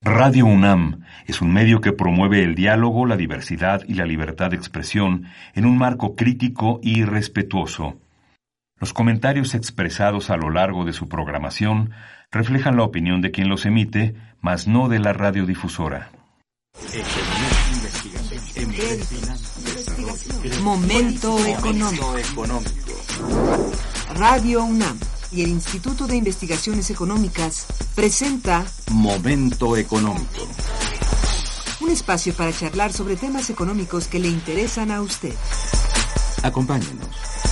Radio UNAM es un medio que promueve el diálogo, la diversidad y la libertad de expresión en un marco crítico y respetuoso. Los comentarios expresados a lo largo de su programación reflejan la opinión de quien los emite, mas no de la radiodifusora. Momento económico. Radio UNAM y el Instituto de Investigaciones Económicas presenta Momento económico. Un espacio para charlar sobre temas económicos que le interesan a usted. Acompáñenos.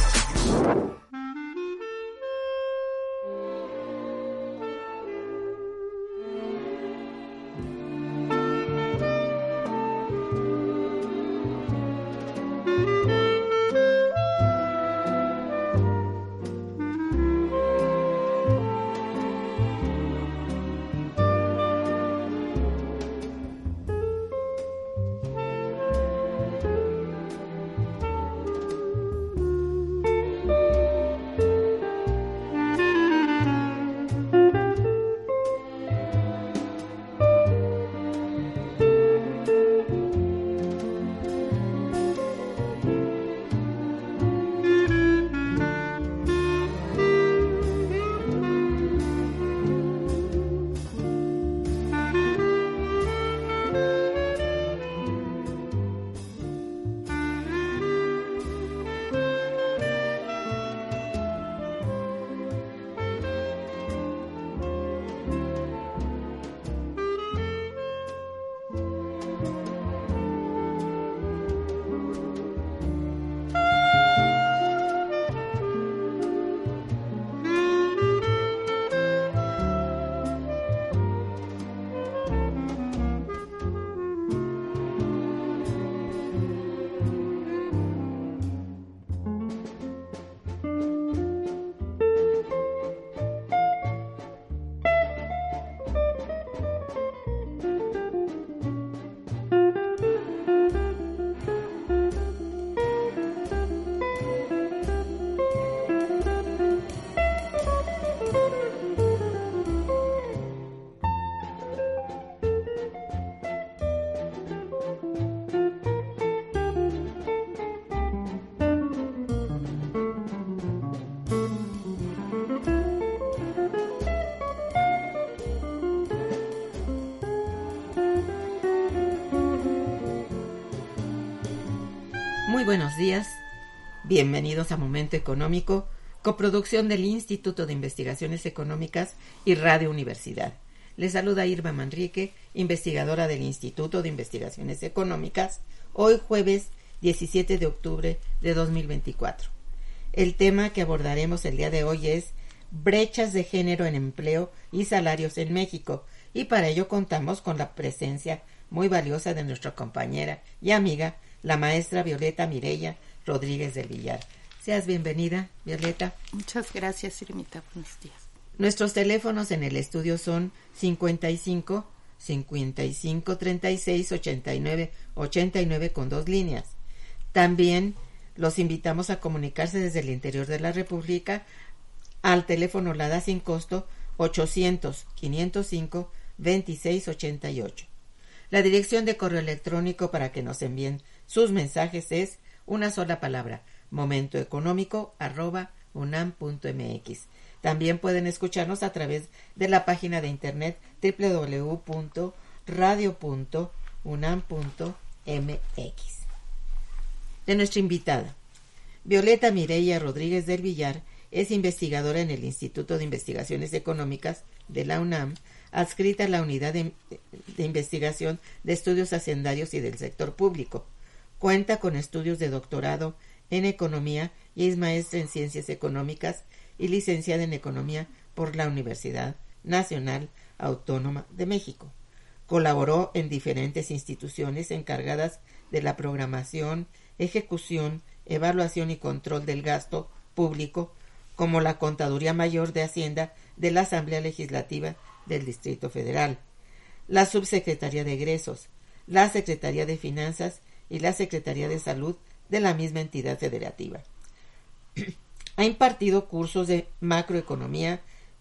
Muy buenos días, bienvenidos a Momento Económico, coproducción del Instituto de Investigaciones Económicas y Radio Universidad. Les saluda Irma Manrique, investigadora del Instituto de Investigaciones Económicas, hoy jueves 17 de octubre de 2024. El tema que abordaremos el día de hoy es brechas de género en empleo y salarios en México, y para ello contamos con la presencia muy valiosa de nuestra compañera y amiga, la maestra Violeta Mireya Rodríguez del Villar. Seas bienvenida, Violeta. Muchas gracias, Irmita. Buenos días. Nuestros teléfonos en el estudio son 55 36 89 con 2 líneas. También los invitamos a comunicarse desde el interior de la República al teléfono LADA sin costo 800 505 2688. La dirección de correo electrónico para que nos envíen sus mensajes es una sola palabra, momentoeconómico@unam.mx. También pueden escucharnos a través de la página de internet www.radio.unam.mx. De nuestra invitada, Violeta Mireya Rodríguez del Villar es investigadora en el Instituto de Investigaciones Económicas de la UNAM, adscrita a la Unidad de Investigación de Estudios Hacendarios y del Sector Público. Cuenta con estudios de doctorado en Economía y es maestra en Ciencias Económicas y licenciada en Economía por la Universidad Nacional Autónoma de México. Colaboró en diferentes instituciones encargadas de la programación, ejecución, evaluación y control del gasto público, como la Contaduría Mayor de Hacienda de la Asamblea Legislativa del Distrito Federal, la Subsecretaría de Egresos, la Secretaría de Finanzas y la Secretaría de Salud de la misma entidad federativa. Ha impartido cursos de macroeconomía,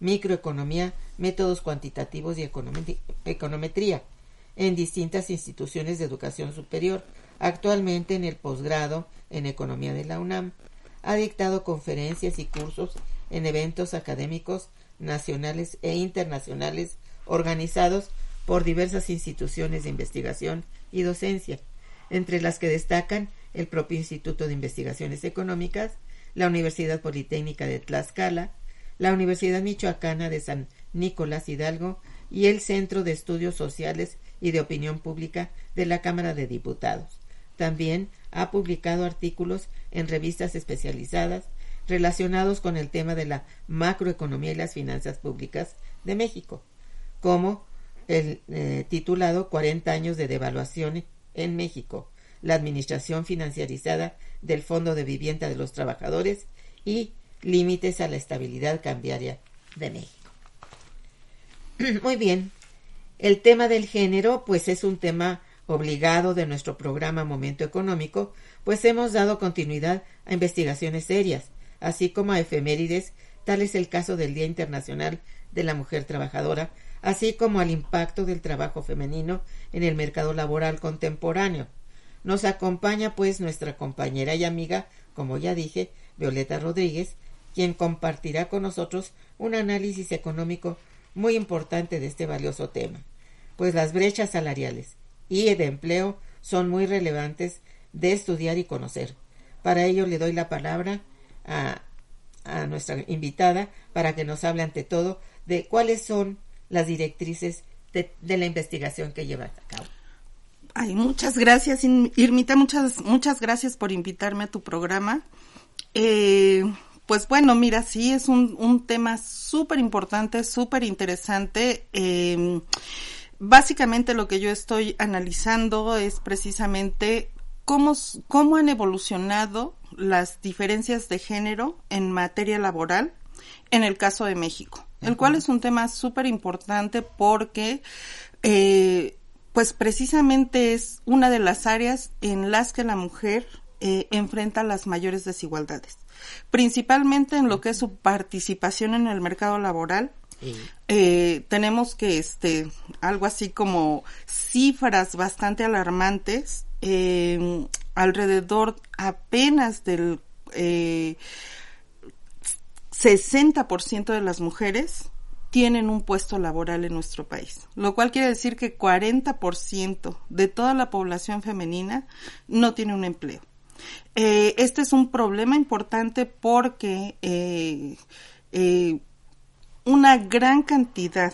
microeconomía, métodos cuantitativos y econometría en distintas instituciones de educación superior, actualmente en el posgrado en Economía de la UNAM. Ha dictado conferencias y cursos en eventos académicos nacionales e internacionales organizados por diversas instituciones de investigación y docencia, entre las que destacan el propio Instituto de Investigaciones Económicas, la Universidad Politécnica de Tlaxcala, la Universidad Michoacana de San Nicolás Hidalgo y el Centro de Estudios Sociales y de Opinión Pública de la Cámara de Diputados. También ha publicado artículos en revistas especializadas relacionados con el tema de la macroeconomía y las finanzas públicas de México, como el titulado 40 años de devaluación en México, la administración financiarizada del Fondo de Vivienda de los Trabajadores y límites a la estabilidad cambiaria de México. Muy bien, el tema del género pues es un tema obligado de nuestro programa Momento Económico, pues hemos dado continuidad a investigaciones serias, así como a efemérides, tal es el caso del Día Internacional de la Mujer Trabajadora, así como al impacto del trabajo femenino en el mercado laboral contemporáneo. Nos acompaña pues nuestra compañera y amiga, como ya dije, Violeta Rodríguez, quien compartirá con nosotros un análisis económico muy importante de este valioso tema, pues las brechas salariales y de empleo son muy relevantes de estudiar y conocer. Para ello le doy la palabra a nuestra invitada para que nos hable ante todo de cuáles son las directrices de la investigación que lleva a cabo. Ay, muchas gracias, Irmita, muchas gracias por invitarme a tu programa. Pues bueno, mira, sí, es un tema súper importante, súper interesante. Básicamente lo que yo estoy analizando es precisamente cómo han evolucionado las diferencias de género en materia laboral en el caso de México, el cual es un tema súper importante porque pues precisamente es una de las áreas en las que la mujer enfrenta las mayores desigualdades, principalmente en lo que es su participación en el mercado laboral. Tenemos que algo así como cifras bastante alarmantes, alrededor apenas del 60% de las mujeres tienen un puesto laboral en nuestro país, lo cual quiere decir que 40% de toda la población femenina no tiene un empleo. Este es un problema importante porque una gran cantidad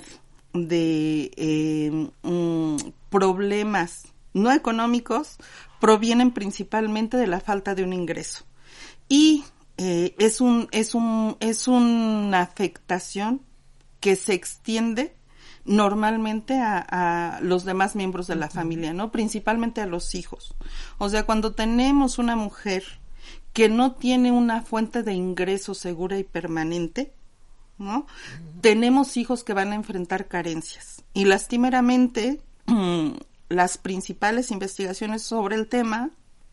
de problemas no económicos provienen principalmente de la falta de un ingreso y es una afectación que se extiende normalmente a los demás miembros de la familia, ¿no? Principalmente a los hijos. O sea, cuando tenemos una mujer que no tiene una fuente de ingreso segura y permanente, ¿no? Tenemos hijos que van a enfrentar carencias. Y lastimeramente, las principales investigaciones sobre el tema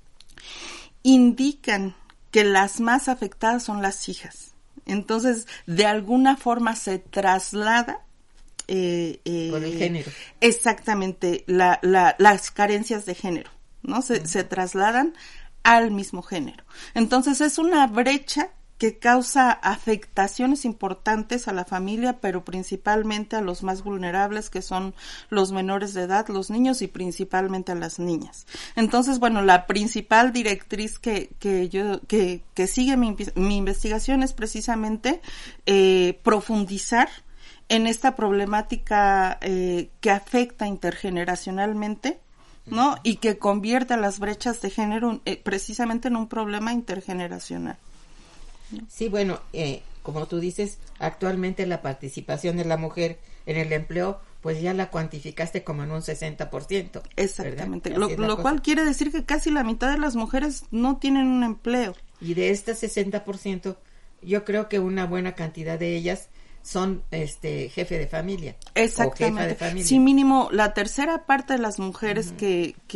indican que las más afectadas son las hijas. Entonces, de alguna forma se traslada con el género. Exactamente, las carencias de género, ¿no? Se trasladan al mismo género. Entonces, es una brecha que causa afectaciones importantes a la familia, pero principalmente a los más vulnerables, que son los menores de edad, los niños y principalmente a las niñas. Entonces, bueno, la principal directriz que sigue mi investigación es precisamente profundizar en esta problemática que afecta intergeneracionalmente, ¿no? Y que convierte a las brechas de género precisamente en un problema intergeneracional. Sí, bueno, como tú dices, actualmente la participación de la mujer en el empleo, pues ya la cuantificaste como en un 60%. Exactamente, lo cual quiere decir que casi la mitad de las mujeres no tienen un empleo. Y de este 60%, yo creo que una buena cantidad de ellas son jefe de familia. Exactamente. O jefa de familia. Sí, mínimo la tercera parte de las mujeres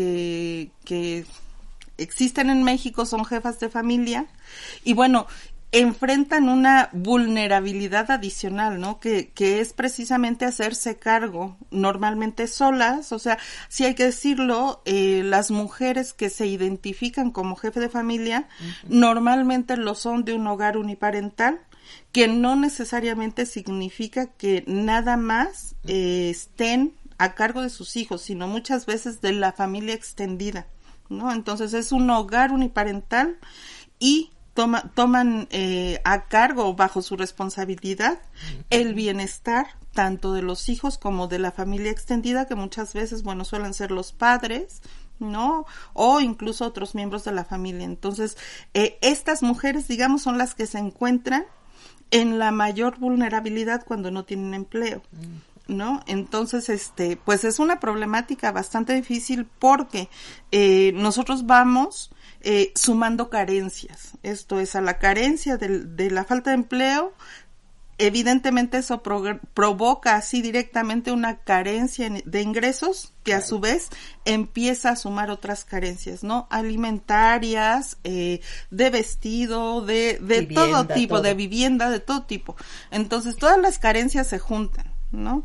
que existen en México son jefas de familia. Y bueno, enfrentan una vulnerabilidad adicional, ¿no? Que es precisamente hacerse cargo, normalmente solas, o sea, sí hay que decirlo, las mujeres que se identifican como jefe de familia, normalmente lo son de un hogar uniparental, que no necesariamente significa que nada más estén a cargo de sus hijos, sino muchas veces de la familia extendida, ¿no? Entonces es un hogar uniparental y toman a cargo, bajo su responsabilidad, el bienestar tanto de los hijos como de la familia extendida, que muchas veces, bueno, suelen ser los padres, ¿no? O incluso otros miembros de la familia. Entonces, estas mujeres, digamos, son las que se encuentran en la mayor vulnerabilidad cuando no tienen empleo, ¿no? Entonces, pues es una problemática bastante difícil porque nosotros vamos sumando carencias. Esto es, a la carencia de la falta de empleo, evidentemente eso provoca así directamente una carencia de ingresos que a su vez empieza a sumar otras carencias, ¿no? Alimentarias, de vestido, de vivienda, todo tipo, de vivienda, de todo tipo. Entonces todas las carencias se juntan, ¿no?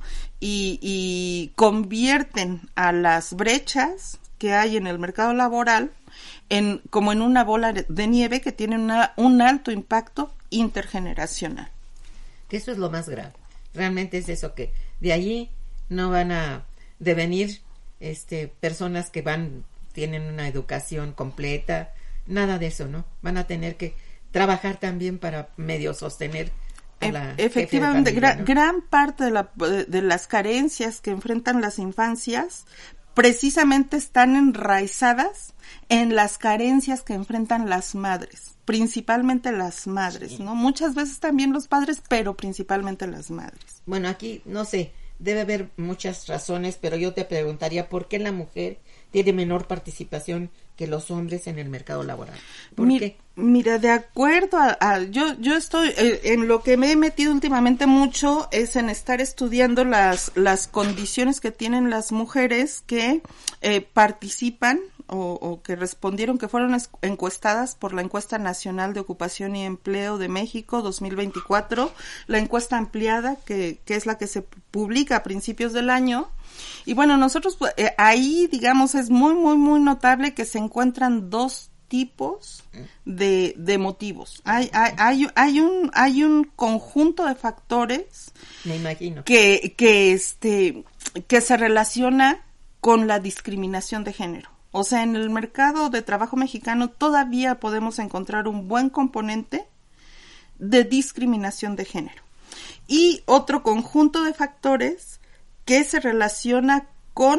Y convierten a las brechas que hay en el mercado laboral como en una bola de nieve que tiene un alto impacto intergeneracional. Que eso es lo más grave. Realmente es eso, que de allí no van a devenir personas que tienen una educación completa, nada de eso, ¿no? Van a tener que trabajar también para medio sostener a la efectivamente, familia, ¿no? Gran parte de las carencias que enfrentan las infancias precisamente están enraizadas en las carencias que enfrentan las madres, principalmente las madres, ¿no? Muchas veces también los padres, pero principalmente las madres. Bueno, aquí, no sé, debe haber muchas razones, pero yo te preguntaría, ¿por qué la mujer tiene menor participación que los hombres en el mercado laboral? ¿Por qué? Mira, de acuerdo yo estoy, en lo que me he metido últimamente mucho es en estar estudiando las condiciones que tienen las mujeres que participan o que respondieron, que fueron encuestadas por la Encuesta Nacional de Ocupación y Empleo de México 2024, la encuesta ampliada que es la que se publica a principios del año. Y bueno, nosotros ahí, digamos, es muy, muy, muy notable que se encuentran dos tipos de motivos. Hay un conjunto de factores, me imagino, que se relaciona con la discriminación de género. O sea, en el mercado de trabajo mexicano todavía podemos encontrar un buen componente de discriminación de género. Y otro conjunto de factores que se relaciona con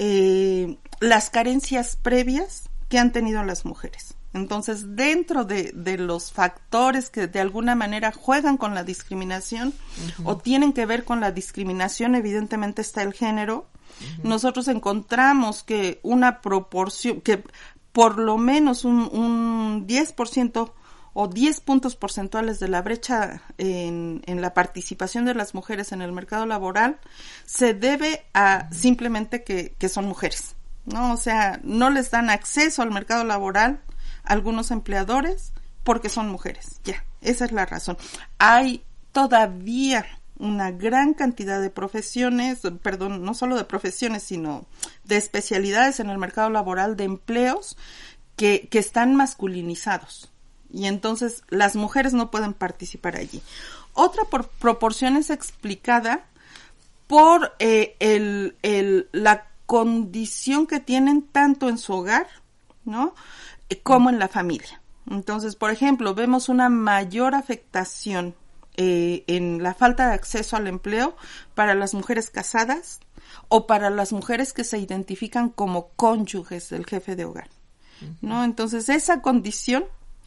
las carencias previas que han tenido las mujeres. Entonces, dentro de los factores que de alguna manera juegan con la discriminación o tienen que ver con la discriminación, evidentemente está el género. Nosotros encontramos que una proporción, que por lo menos un 10% o 10 puntos porcentuales de la brecha en la participación de las mujeres en el mercado laboral se debe a simplemente que son mujeres, ¿no? O sea, no les dan acceso al mercado laboral a algunos empleadores porque son mujeres. Ya, esa es la razón. Hay todavía una gran cantidad de profesiones, no solo de profesiones, sino de especialidades en el mercado laboral, de empleos que están masculinizados. Y entonces las mujeres no pueden participar allí. Otra proporción es explicada por la condición que tienen tanto en su hogar, ¿no?, como en la familia. Entonces, por ejemplo, vemos una mayor afectación en la falta de acceso al empleo para las mujeres casadas o para las mujeres que se identifican como cónyuges del jefe de hogar, ¿no? Entonces, esa condición,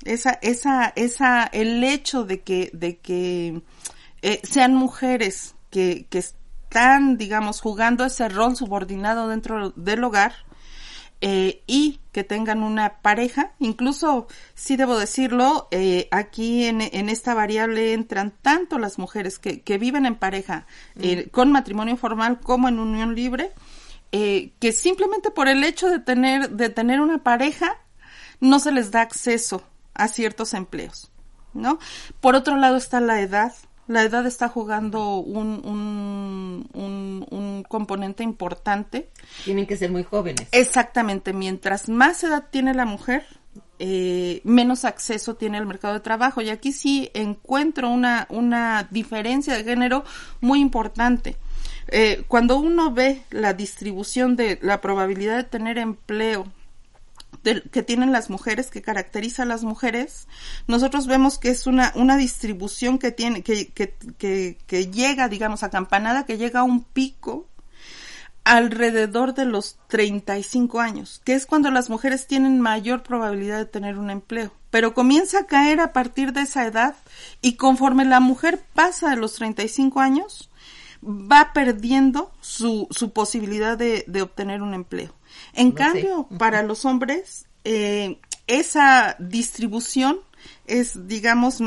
el hecho de que sean mujeres que están, digamos, jugando ese rol subordinado dentro del hogar, y que tengan una pareja, incluso, sí debo decirlo, aquí en esta variable entran tanto las mujeres que viven en pareja, con matrimonio formal como en unión libre, que simplemente por el hecho de tener una pareja no se les da acceso a ciertos empleos, ¿no? Por otro lado está la edad. La edad está jugando un componente importante. Tienen que ser muy jóvenes. Exactamente. Mientras más edad tiene la mujer, menos acceso tiene al mercado de trabajo. Y aquí sí encuentro una diferencia de género muy importante. Cuando uno ve la distribución de la probabilidad de tener empleo que tienen las mujeres, que caracteriza a las mujeres, nosotros vemos que es una distribución que tiene, que llega, digamos, acampanada, que llega a un pico alrededor de los 35 años, que es cuando las mujeres tienen mayor probabilidad de tener un empleo, pero comienza a caer a partir de esa edad, y conforme la mujer pasa de los 35 años, va perdiendo su posibilidad de obtener un empleo. En cambio, para los hombres, esa distribución es, digamos,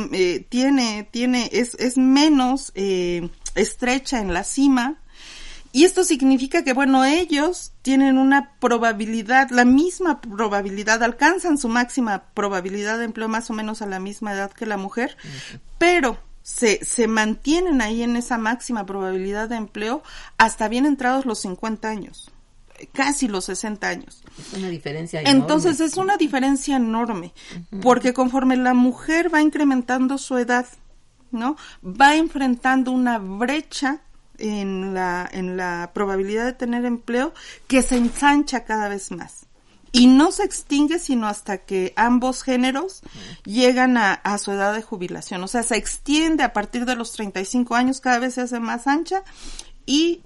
es menos estrecha en la cima, y esto significa que, bueno, ellos tienen una probabilidad, la misma probabilidad, alcanzan su máxima probabilidad de empleo más o menos a la misma edad que la mujer, pero se mantienen ahí en esa máxima probabilidad de empleo hasta bien entrados los 50 años. Casi los 60 años. Es una diferencia enorme. Entonces es una diferencia enorme, porque conforme la mujer va incrementando su edad, ¿no? Va enfrentando una brecha en la probabilidad de tener empleo que se ensancha cada vez más. Y no se extingue sino hasta que ambos géneros llegan a su edad de jubilación. O sea, se extiende a partir de los 35 años, cada vez se hace más ancha, y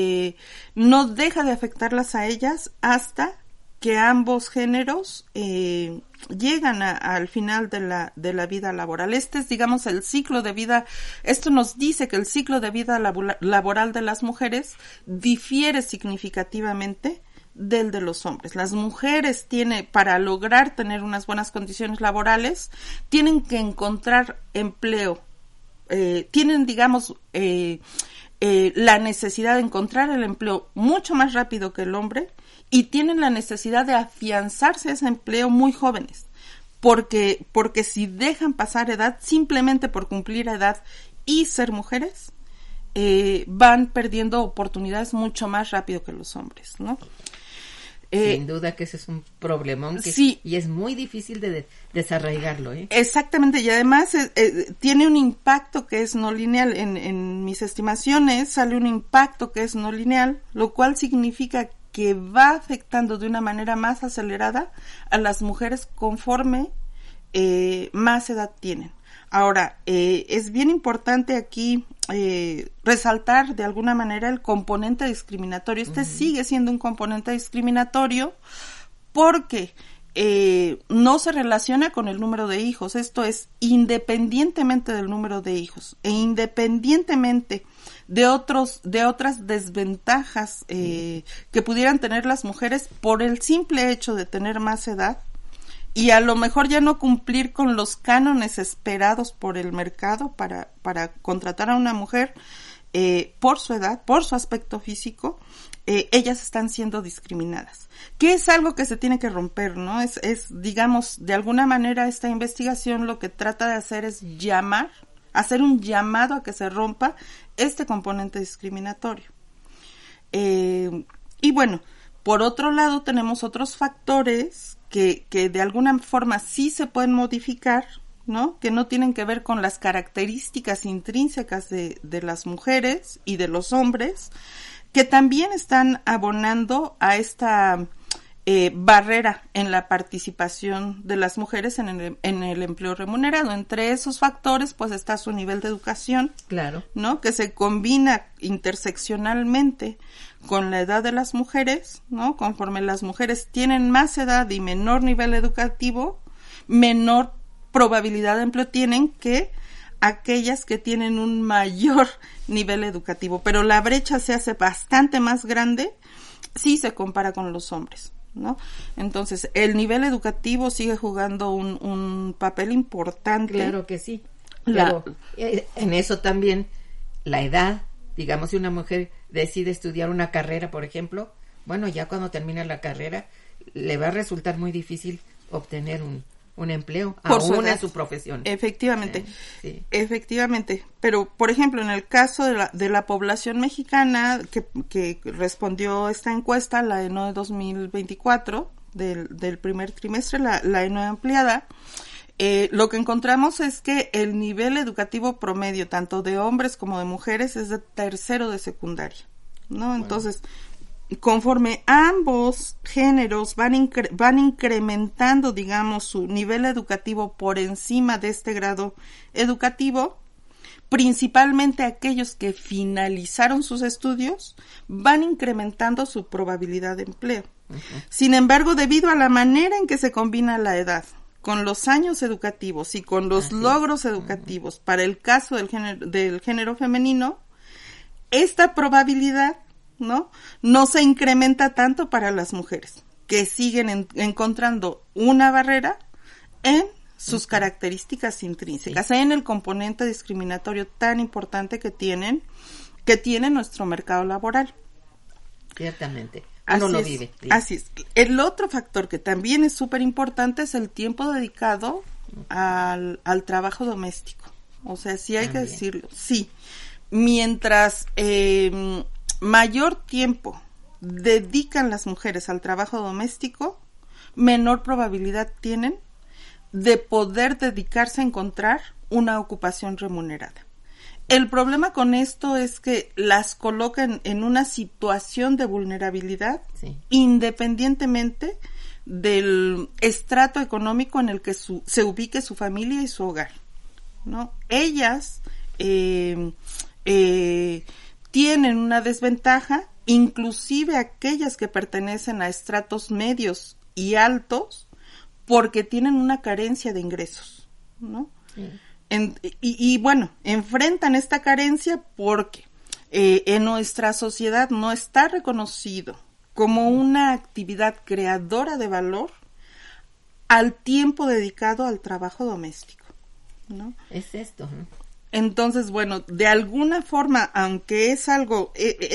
no deja de afectarlas a ellas hasta que ambos géneros llegan al final de la vida laboral. Este es, digamos, el ciclo de vida. Esto nos dice que el ciclo de vida laboral de las mujeres difiere significativamente del de los hombres. Las mujeres para lograr tener unas buenas condiciones laborales, tienen que encontrar empleo. Tienen, digamos, la necesidad de encontrar el empleo mucho más rápido que el hombre, y tienen la necesidad de afianzarse a ese empleo muy jóvenes, porque si dejan pasar edad, simplemente por cumplir edad y ser mujeres, van perdiendo oportunidades mucho más rápido que los hombres, ¿no? Sin duda que ese es un problemón sí, y es muy difícil de desarraigarlo. Exactamente, y además tiene un impacto que es no lineal. En mis estimaciones sale un impacto que es no lineal, lo cual significa que va afectando de una manera más acelerada a las mujeres conforme más edad tienen. Ahora, es bien importante aquí resaltar de alguna manera el componente discriminatorio. Sigue siendo un componente discriminatorio porque no se relaciona con el número de hijos. Esto es, independientemente del número de hijos e independientemente de otras desventajas que pudieran tener las mujeres por el simple hecho de tener más edad, y a lo mejor ya no cumplir con los cánones esperados por el mercado para contratar a una mujer por su edad, por su aspecto físico, ellas están siendo discriminadas, que es algo que se tiene que romper, ¿no? Es digamos, de alguna manera esta investigación lo que trata de hacer es hacer un llamado a que se rompa este componente discriminatorio. Y bueno, por otro lado tenemos otros factores que de alguna forma sí se pueden modificar, ¿no? Que no tienen que ver con las características intrínsecas de las mujeres y de los hombres, que también están abonando a esta barrera en la participación de las mujeres en el empleo remunerado. Entre esos factores, pues, está su nivel de educación, claro, ¿no? Que se combina interseccionalmente con la edad de las mujeres, ¿no? Conforme las mujeres tienen más edad y menor nivel educativo, menor probabilidad de empleo tienen que aquellas que tienen un mayor nivel educativo. Pero la brecha se hace bastante más grande si se compara con los hombres, ¿no? Entonces, el nivel educativo sigue jugando un papel importante. Claro que sí. Pero en eso también la edad, digamos, si una mujer decide estudiar una carrera, por ejemplo, bueno, ya cuando termina la carrera le va a resultar muy difícil obtener un empleo, por aún edad. a su profesión. Efectivamente, Sí. efectivamente. Pero, por ejemplo, en el caso de la población mexicana que respondió esta encuesta, la ENOE 2024, del primer trimestre, la ENOE ampliada, lo que encontramos es que el nivel educativo promedio, tanto de hombres como de mujeres, es de tercero de secundaria, ¿no? Bueno. Entonces, conforme ambos géneros van incrementando, digamos, su nivel educativo por encima de este grado educativo, principalmente aquellos que finalizaron sus estudios, van incrementando su probabilidad de empleo. Uh-huh. Sin embargo, debido a la manera en que se combina la edad con los años educativos y con los logros educativos, para el caso del género femenino, esta probabilidad no se incrementa tanto para las mujeres, que siguen encontrando una barrera en sus características intrínsecas, en el componente discriminatorio tan importante que tiene nuestro mercado laboral. Ciertamente, uno lo vive. Sí. Así es. El otro factor que también es súper importante es el tiempo dedicado al trabajo doméstico. O sea, sí hay que decirlo, sí. Mientras mayor tiempo dedican las mujeres al trabajo doméstico, menor probabilidad tienen de poder dedicarse a encontrar una ocupación remunerada. El problema con esto es que las colocan en una situación de vulnerabilidad, independientemente del estrato económico en el que se ubique su familia y su hogar, ¿no? Ellas tienen una desventaja, inclusive aquellas que pertenecen a estratos medios y altos, porque tienen una carencia de ingresos, ¿no? Sí. Y bueno, enfrentan esta carencia porque en nuestra sociedad no está reconocido como una actividad creadora de valor al tiempo dedicado al trabajo doméstico, ¿no? Es esto, ¿no? Entonces, bueno, de alguna forma, aunque es algo,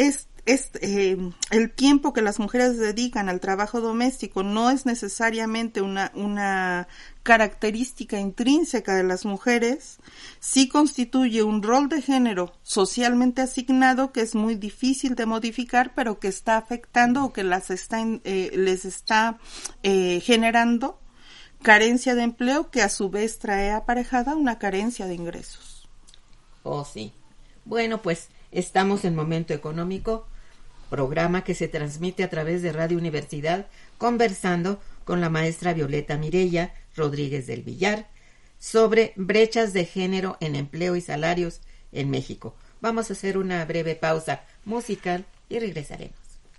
el tiempo que las mujeres dedican al trabajo doméstico no es necesariamente una característica intrínseca de las mujeres, sí constituye un rol de género socialmente asignado que es muy difícil de modificar, pero que está afectando o que les está generando carencia de empleo, que a su vez trae aparejada una carencia de ingresos. Oh, sí. Bueno, pues estamos en Momento Económico, programa que se transmite a través de Radio Universidad, conversando con la maestra Violeta Mireya Rodríguez del Villar sobre brechas de género en empleo y salarios en México. Vamos a hacer una breve pausa musical y regresaremos.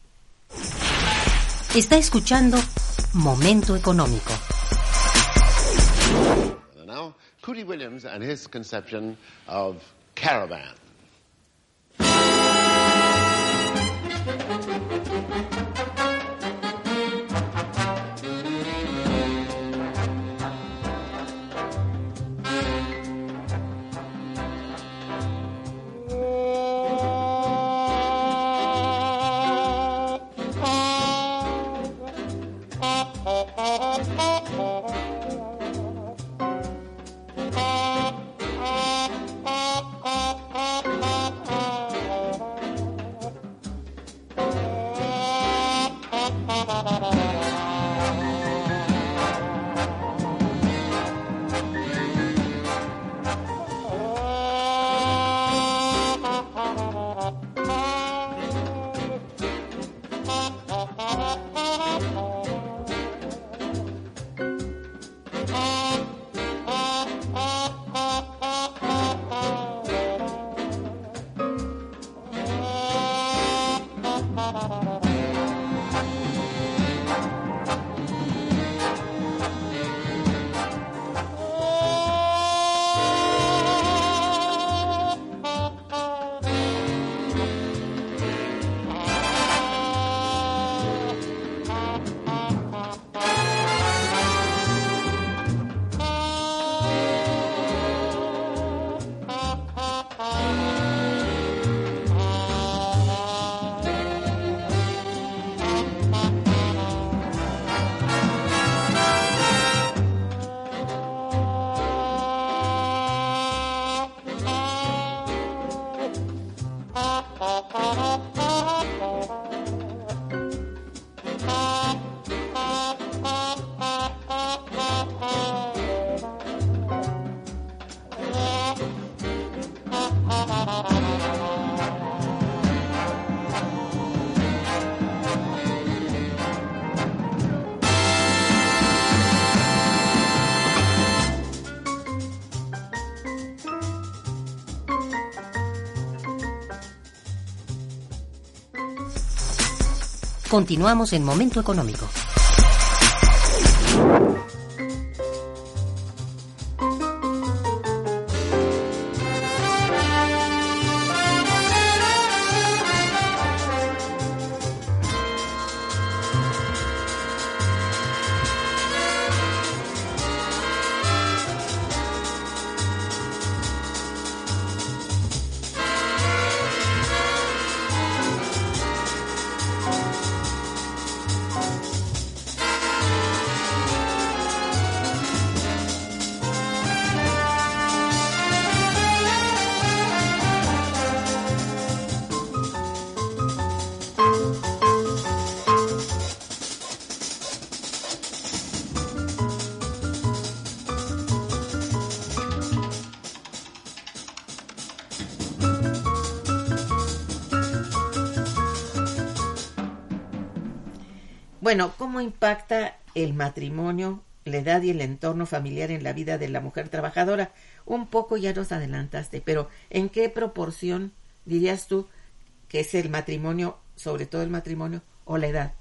Está escuchando Momento Económico. Now, Cootie Williams and his conception of caravan. Continuamos en Momento Económico. Bueno, ¿cómo impacta el matrimonio, la edad y el entorno familiar en la vida de la mujer trabajadora? Un poco ya nos adelantaste, pero ¿en qué proporción dirías tú que es el matrimonio, sobre todo el matrimonio, o la edad?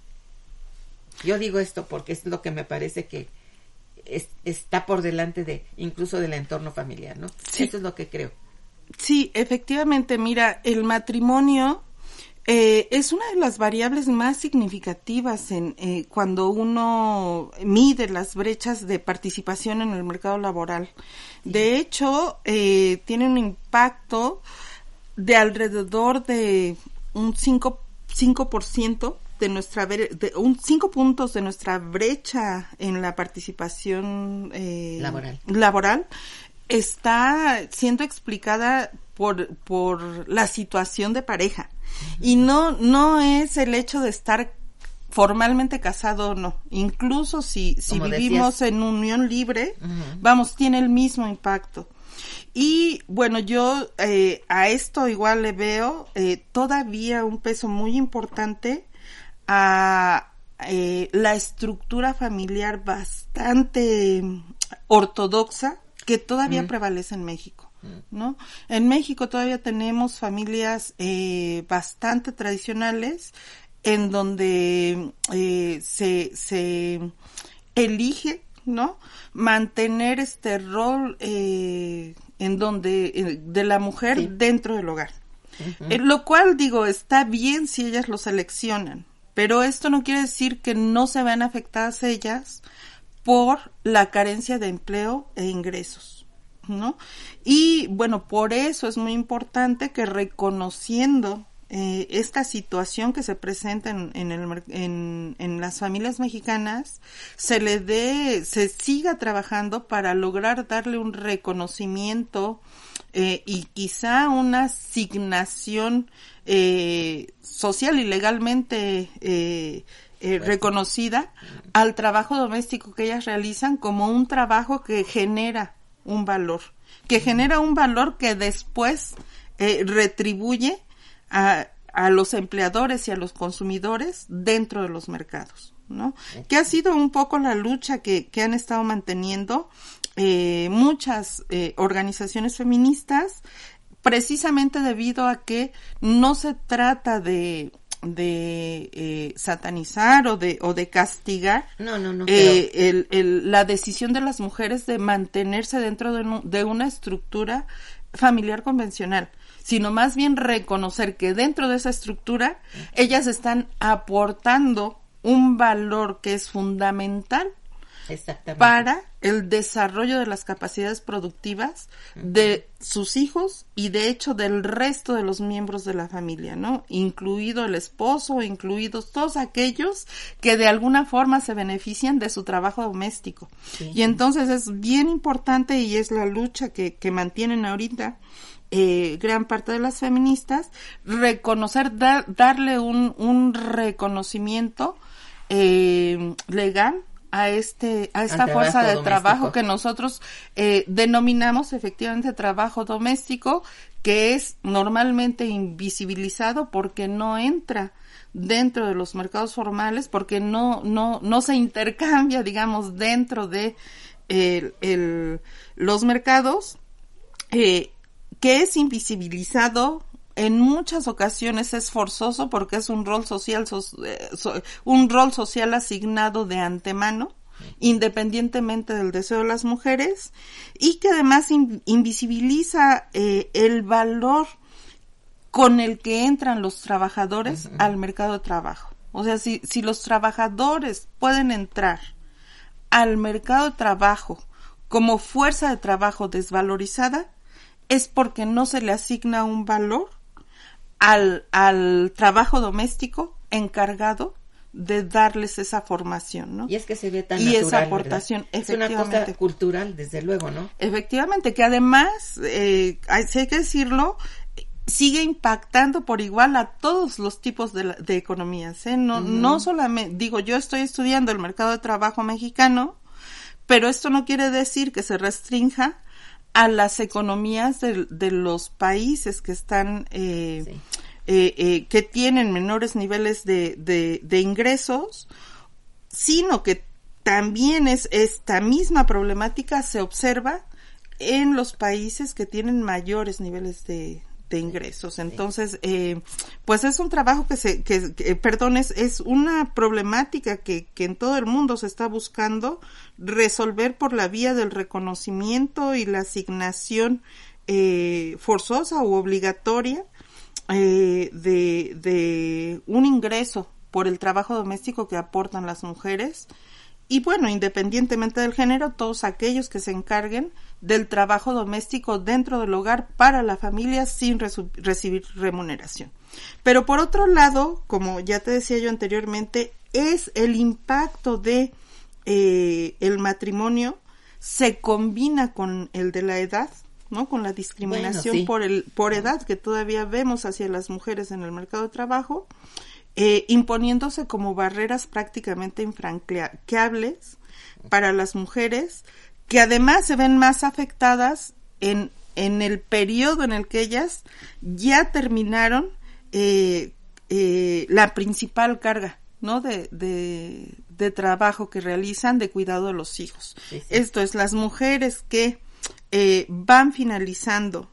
Yo digo esto porque es lo que me parece que está por delante de incluso del entorno familiar, ¿no? Sí. Eso es lo que creo. Sí, efectivamente, mira, el matrimonio es una de las variables más significativas cuando uno mide las brechas de participación en el mercado laboral. De hecho, tiene un impacto de alrededor de un 5% de nuestra 5 puntos de nuestra brecha en la participación laboral está siendo explicada por la situación de pareja. Y no es el hecho de estar formalmente casado o no. Incluso si vivimos en unión libre, vamos, tiene el mismo impacto. Y bueno, yo a esto igual le veo todavía un peso muy importante a la estructura familiar bastante ortodoxa que todavía prevalece en México, ¿no? En México todavía tenemos familias bastante tradicionales en donde se elige, ¿no?, mantener este rol en donde de la mujer dentro del hogar. Lo cual, digo, está bien si ellas lo seleccionan, pero esto no quiere decir que no se vean afectadas ellas por la carencia de empleo e ingresos, ¿no? Y bueno, por eso es muy importante que reconociendo esta situación que se presenta en las familias mexicanas, se siga trabajando para lograr darle un reconocimiento y quizá una asignación social y legalmente reconocida al trabajo doméstico que ellas realizan como un trabajo que genera un valor que después retribuye a los empleadores y a los consumidores dentro de los mercados, ¿no? Que ha sido un poco la lucha que han estado manteniendo muchas organizaciones feministas, precisamente debido a que no se trata de satanizar o de castigar la decisión de las mujeres de mantenerse dentro de una estructura familiar convencional, sino más bien reconocer que dentro de esa estructura ellas están aportando un valor que es fundamental para el desarrollo de las capacidades productivas de sus hijos y de hecho del resto de los miembros de la familia, ¿no? Incluido el esposo, incluidos todos aquellos que de alguna forma se benefician de su trabajo doméstico. Sí. Y entonces es bien importante y es la lucha que mantienen ahorita gran parte de las feministas, reconocer, darle un reconocimiento legal a esta fuerza de trabajo que nosotros denominamos efectivamente trabajo doméstico, que es normalmente invisibilizado porque no entra dentro de los mercados formales, porque no se intercambia, digamos, dentro de los mercados, que es invisibilizado en muchas ocasiones es forzoso porque es un rol social, un rol social asignado de antemano, independientemente del deseo de las mujeres, y que además invisibiliza el valor con el que entran los trabajadores al mercado de trabajo. O sea, si los trabajadores pueden entrar al mercado de trabajo como fuerza de trabajo desvalorizada, es porque no se le asigna un valor al trabajo doméstico encargado de darles esa formación, ¿no? Y es que se ve tan y natural, esa aportación, ¿verdad? Es una cosa cultural, desde luego, ¿no? Efectivamente, que además, si hay que decirlo, sigue impactando por igual a todos los tipos de economías, ¿eh? No solamente, digo, yo estoy estudiando el mercado de trabajo mexicano, pero esto no quiere decir que se restrinja a las economías de los países que están que tienen menores niveles de ingresos, sino que también esta misma problemática se observa en los países que tienen mayores niveles de ingresos. Entonces, pues es un trabajo es una problemática que en todo el mundo se está buscando resolver por la vía del reconocimiento y la asignación forzosa u obligatoria de un ingreso por el trabajo doméstico que aportan las mujeres. Y bueno, independientemente del género, todos aquellos que se encarguen del trabajo doméstico dentro del hogar para la familia sin recibir remuneración. Pero por otro lado, como ya te decía yo anteriormente, es el impacto de el matrimonio se combina con el de la edad, ¿no? Con la discriminación por edad que todavía vemos hacia las mujeres en el mercado de trabajo, imponiéndose como barreras prácticamente infranqueables para las mujeres, que además se ven más afectadas en el periodo en el que ellas ya terminaron la principal carga, ¿no? de trabajo que realizan de cuidado de los hijos. Sí. Esto es, las mujeres que van finalizando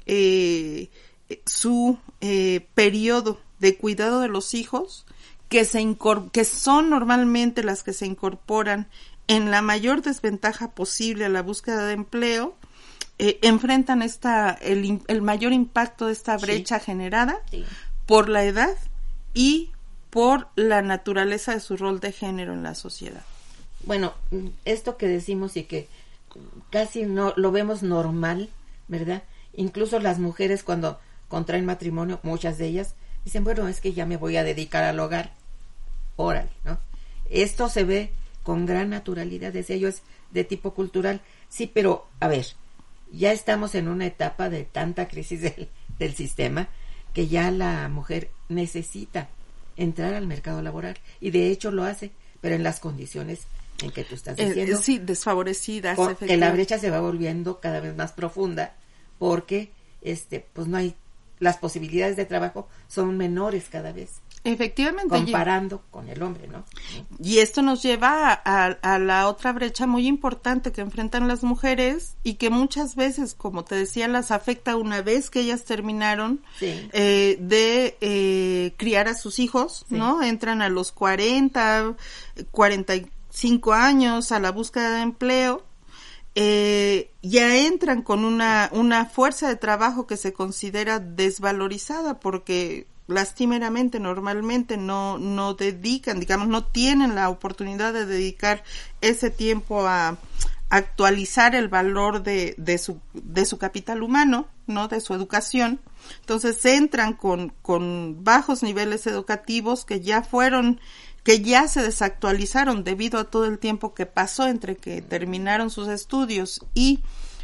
su periodo de cuidado de los hijos, que son normalmente las que se incorporan en la mayor desventaja posible a la búsqueda de empleo, enfrentan el mayor impacto de esta brecha generada por la edad y por la naturaleza de su rol de género en la sociedad. Bueno, esto que decimos y que casi no lo vemos normal, ¿verdad? Incluso las mujeres cuando contraen matrimonio, muchas de ellas dicen, bueno, es que ya me voy a dedicar al hogar. Órale, ¿no? Esto se ve con gran naturalidad, decía yo, es de tipo cultural. Sí, pero, a ver, ya estamos en una etapa de tanta crisis del sistema que ya la mujer necesita entrar al mercado laboral, y de hecho lo hace, pero en las condiciones en que tú estás diciendo. Sí, desfavorecidas. Que la brecha se va volviendo cada vez más profunda, porque pues no hay, las posibilidades de trabajo son menores cada vez. Efectivamente. Comparando con el hombre, ¿no? Y esto nos lleva a la otra brecha muy importante que enfrentan las mujeres y que muchas veces, como te decía, las afecta una vez que ellas terminaron de criar a sus hijos, ¿no? Entran a los 40, 45 años a la búsqueda de empleo. Ya entran con una fuerza de trabajo que se considera desvalorizada porque lastimeramente normalmente no dedican, digamos, no tienen la oportunidad de dedicar ese tiempo a actualizar el valor de su capital humano, ¿no? De su educación. Entonces entran con bajos niveles educativos que ya se desactualizaron debido a todo el tiempo que pasó entre que terminaron sus estudios y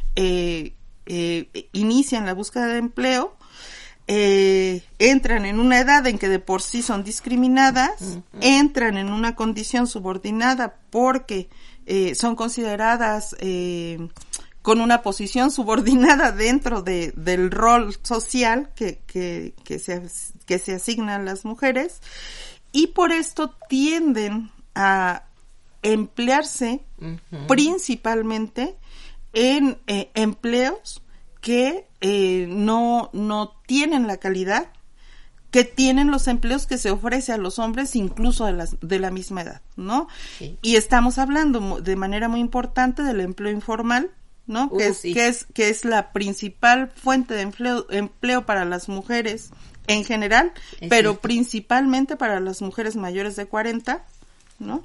inician la búsqueda de empleo. Entran en una edad en que de por sí son discriminadas, entran en una condición subordinada porque son consideradas con una posición subordinada dentro del rol social que se asigna a las mujeres, y por esto tienden a emplearse principalmente en empleos que no tienen la calidad que tienen los empleos que se ofrece a los hombres incluso de la misma edad, ¿no? Sí. Y estamos hablando de manera muy importante del empleo informal, ¿no? Que es la principal fuente de empleo para las mujeres en general, pero cierto, principalmente para las mujeres mayores de 40, ¿no?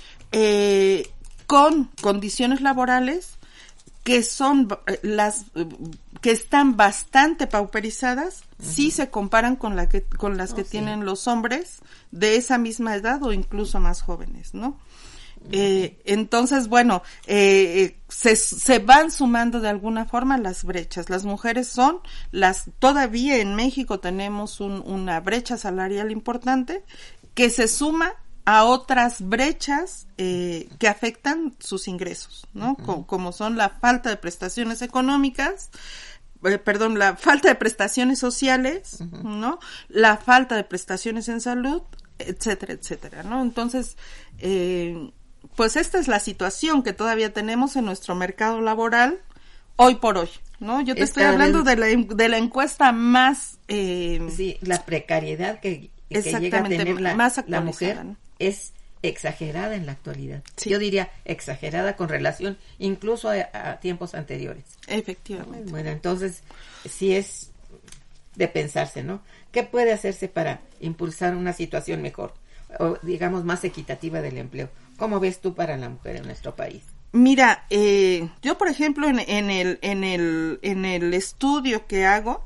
Con condiciones laborales que son que están bastante pauperizadas, si se comparan con las que tienen los hombres de esa misma edad o incluso más jóvenes, ¿no? Entonces, bueno, se van sumando de alguna forma las brechas. Las mujeres todavía en México tenemos una brecha salarial importante que se suma a otras brechas que afectan sus ingresos, ¿no? Como son la falta de prestaciones económicas, la falta de prestaciones sociales, ¿no? La falta de prestaciones en salud, etcétera, etcétera, ¿no? Entonces, pues esta es la situación que todavía tenemos en nuestro mercado laboral hoy por hoy, ¿no? Yo te estoy hablando de la encuesta más... sí, la precariedad que llega a tener la mujer, ¿no? Es exagerada en la actualidad. Sí. Yo diría exagerada con relación incluso a tiempos anteriores. Efectivamente. Bueno, entonces sí es de pensarse, ¿no? ¿Qué puede hacerse para impulsar una situación mejor o digamos más equitativa del empleo? ¿Cómo ves tú para la mujer en nuestro país? Mira, yo por ejemplo en el estudio que hago,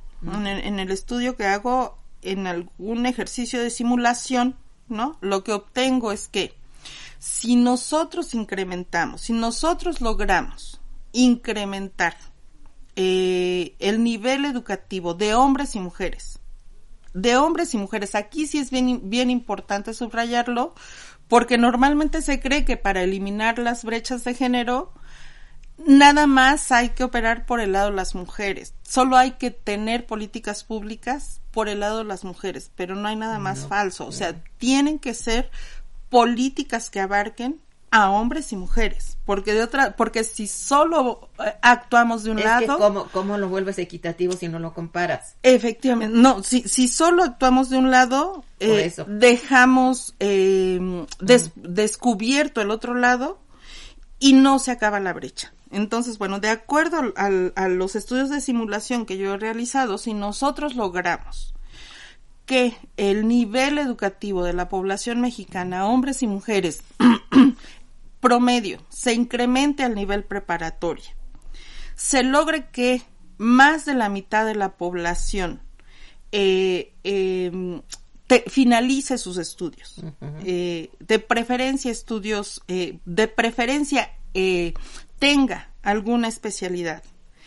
en algún ejercicio de simulación, ¿no? Lo que obtengo es que si nosotros logramos incrementar el nivel educativo de hombres y mujeres, aquí sí es bien importante subrayarlo, porque normalmente se cree que para eliminar las brechas de género nada más hay que operar por el lado de las mujeres, solo hay que tener políticas públicas por el lado de las mujeres, pero no hay nada más falso, o sea, tienen que ser políticas que abarquen a hombres y mujeres, porque si solo actuamos de un lado... Que ¿cómo lo vuelves equitativo si no lo comparas? Efectivamente, no, si solo actuamos de un lado, dejamos descubierto el otro lado y no se acaba la brecha. Entonces, bueno, de acuerdo a los estudios de simulación que yo he realizado, si nosotros logramos que el nivel educativo de la población mexicana, hombres y mujeres, promedio, se incremente al nivel preparatorio, se logre que más de la mitad de la población finalice sus estudios, de preferencia tenga alguna especialidad.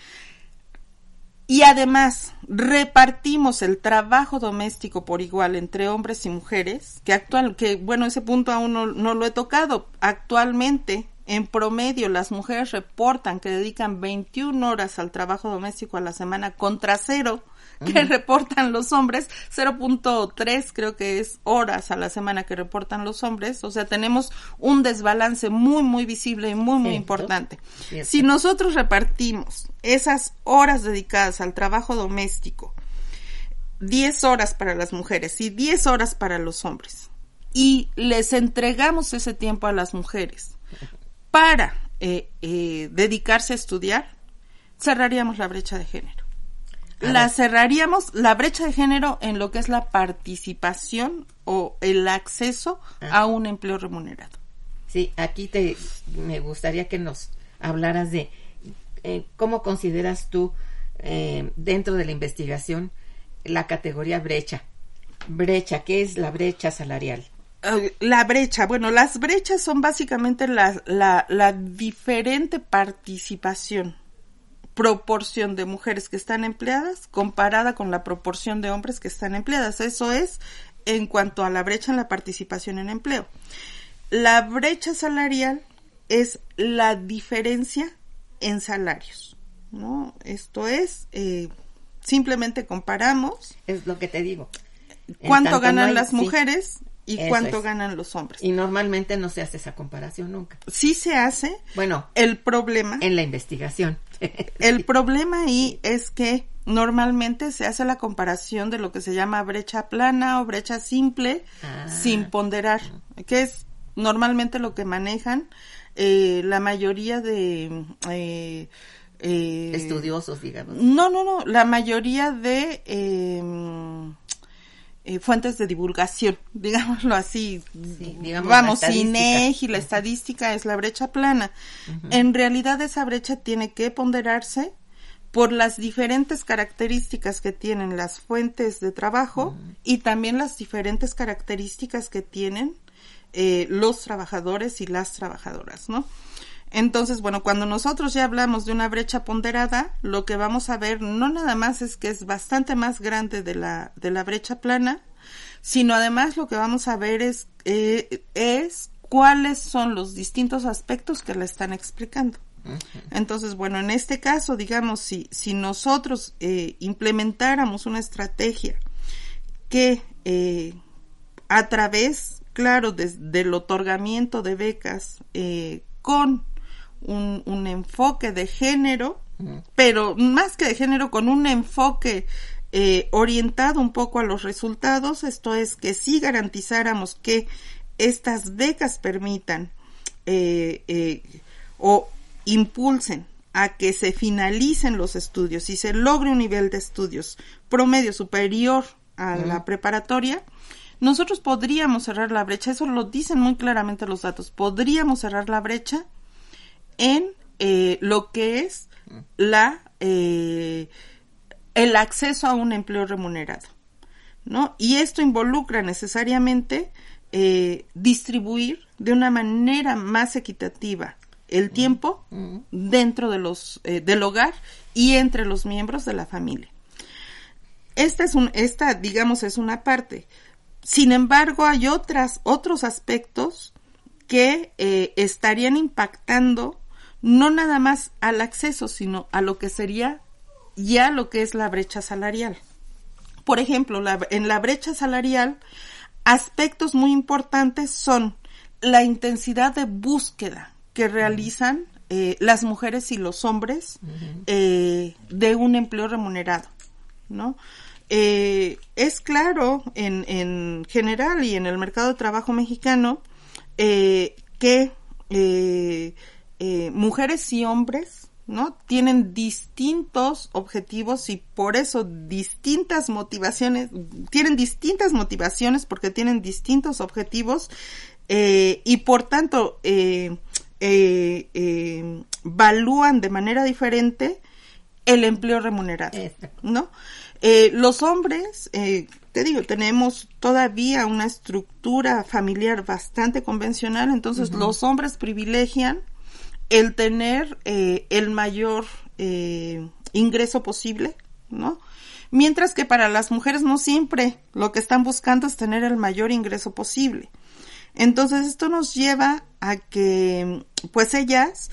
Y además repartimos el trabajo doméstico por igual entre hombres y mujeres, ese punto aún no lo he tocado. Actualmente, en promedio, las mujeres reportan que dedican 21 horas al trabajo doméstico a la semana contra 0 que reportan los hombres, 0.3 creo que es horas a la semana que reportan los hombres, o sea, tenemos un desbalance muy, muy visible y muy, muy importante. Cierto. Si nosotros repartimos esas horas dedicadas al trabajo doméstico, 10 horas para las mujeres y 10 horas para los hombres, y les entregamos ese tiempo a las mujeres para dedicarse a estudiar, cerraríamos la brecha de género. Cerraríamos la brecha de género en lo que es la participación o el acceso a un empleo remunerado. Sí, aquí me gustaría que nos hablaras de cómo consideras tú dentro de la investigación la categoría brecha. ¿Qué es la brecha salarial? La brecha, bueno, las brechas son básicamente la diferente proporción de mujeres que están empleadas comparada con la proporción de hombres que están empleadas. Eso es en cuanto a la brecha en la participación en empleo. La brecha salarial es la diferencia en salarios, ¿no? Esto es, simplemente comparamos. Es lo que te digo. ¿Cuánto ganan las mujeres y Eso cuánto es. ganan los hombres. Y normalmente no se hace esa comparación nunca. Sí se hace. Bueno, El problema, en la investigación. el problema ahí es que normalmente se hace la comparación de lo que se llama brecha plana o brecha simple sin ponderar, que es normalmente lo que manejan la mayoría de Estudiosos, digamos. No, la mayoría de fuentes de divulgación, digámoslo así. Sí, digamos, Vamos, la estadística. INEGI, la estadística es la brecha plana. En realidad esa brecha tiene que ponderarse por las diferentes características que tienen las fuentes de trabajo y también las diferentes características que tienen los trabajadores y las trabajadoras, ¿no? Entonces, bueno, cuando nosotros ya hablamos de una brecha ponderada, lo que vamos a ver no nada más es que es bastante más grande de la brecha plana, sino además lo que vamos a ver es cuáles son los distintos aspectos que la están explicando. Entonces, bueno, en este caso, digamos, si nosotros implementáramos una estrategia que a través, claro, del otorgamiento de becas con un enfoque de género, pero más que de género, con un enfoque orientado un poco a los resultados, esto es que sí garantizáramos que estas becas permitan o impulsen a que se finalicen los estudios y se logre un nivel de estudios promedio superior a la preparatoria, nosotros podríamos cerrar la brecha, eso lo dicen muy claramente los datos, podríamos cerrar la brecha en lo que es el acceso a un empleo remunerado, ¿no? Y esto involucra necesariamente distribuir de una manera más equitativa el tiempo dentro de del hogar y entre los miembros de la familia. Esta, digamos, es una parte. Sin embargo, hay otros aspectos que estarían impactando no nada más al acceso, sino a lo que sería ya lo que es la brecha salarial. Por ejemplo, en la brecha salarial, aspectos muy importantes son la intensidad de búsqueda que realizan las mujeres y los hombres de un empleo remunerado, ¿no? Es claro en general y en el mercado de trabajo mexicano que mujeres y hombres, ¿no? Tienen distintos objetivos y por eso distintas motivaciones, tienen distintas motivaciones porque tienen distintos objetivos y por tanto valúan de manera diferente el empleo remunerado, ¿no? Los hombres, te digo, tenemos todavía una estructura familiar bastante convencional, entonces los hombres privilegian el tener el mayor ingreso posible, ¿no? Mientras que para las mujeres no siempre lo que están buscando es tener el mayor ingreso posible. Entonces esto nos lleva a que pues ellas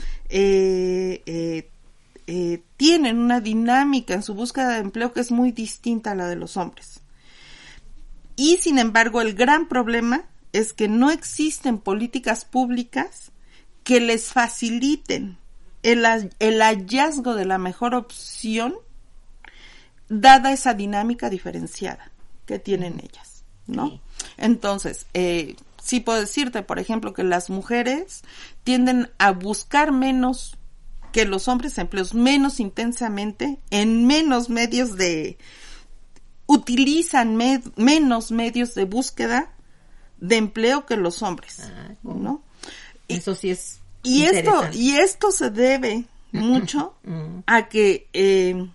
tienen una dinámica en su búsqueda de empleo que es muy distinta a la de los hombres. Y sin embargo, el gran problema es que no existen políticas públicas que les faciliten el hallazgo de la mejor opción dada esa dinámica diferenciada que tienen ellas, ¿no? Sí. Entonces, sí puedo decirte, por ejemplo, que las mujeres tienden a buscar menos que los hombres empleos, menos intensamente, en menos medios utilizan menos medios de búsqueda de empleo que los hombres, ¿no? Eso sí es y esto se debe mucho a que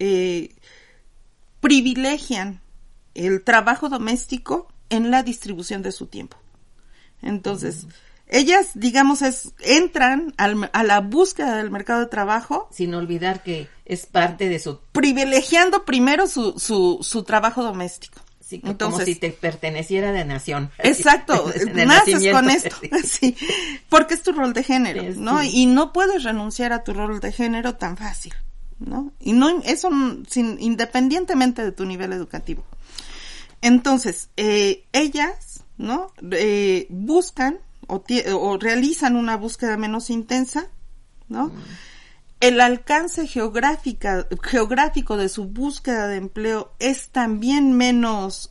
privilegian el trabajo doméstico en la distribución de su tiempo. Entonces, ellas, digamos, entran a la búsqueda del mercado de trabajo sin olvidar que es parte de su... privilegiando primero su trabajo doméstico. Sí, entonces, como si te perteneciera de nación. Exacto, naces con esto, sí, porque es tu rol de género, ¿no? Sí. Y no puedes renunciar a tu rol de género tan fácil, ¿no? Y no eso independientemente de tu nivel educativo. Entonces, ellas ¿no? Buscan o realizan una búsqueda menos intensa, ¿no? El alcance geográfico de su búsqueda de empleo es también menos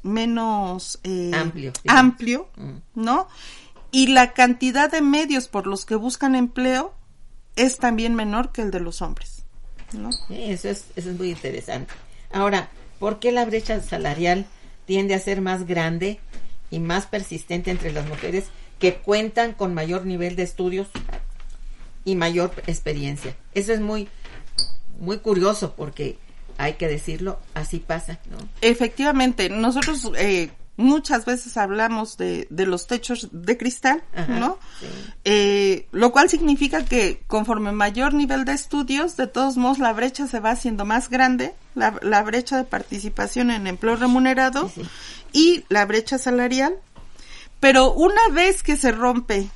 amplio, ¿no? Y la cantidad de medios por los que buscan empleo es también menor que el de los hombres, ¿no? Eso es muy interesante. Ahora, ¿por qué la brecha salarial tiende a ser más grande y más persistente entre las mujeres que cuentan con mayor nivel de estudios y mayor experiencia? Eso es muy, muy curioso porque hay que decirlo, así pasa, ¿no? Efectivamente, nosotros muchas veces hablamos de los techos de cristal, ajá, ¿no? Sí. Lo cual significa que conforme mayor nivel de estudios, de todos modos la brecha se va haciendo más grande, la brecha de participación en empleo remunerado, sí, y la brecha salarial. Pero una vez que se rompe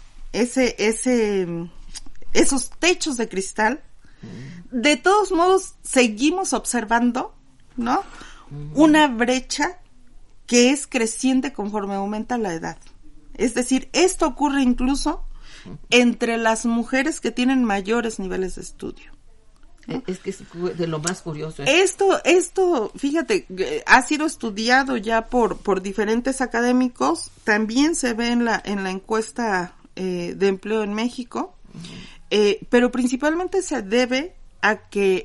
esos techos de cristal, de todos modos seguimos observando, ¿no? Una brecha que es creciente conforme aumenta la edad. Es decir, esto ocurre incluso entre las mujeres que tienen mayores niveles de estudio, ¿no? Es que es de lo más curioso. Esto, fíjate, ha sido estudiado ya por diferentes académicos, también se ve en la encuesta de empleo en México, pero principalmente se debe a que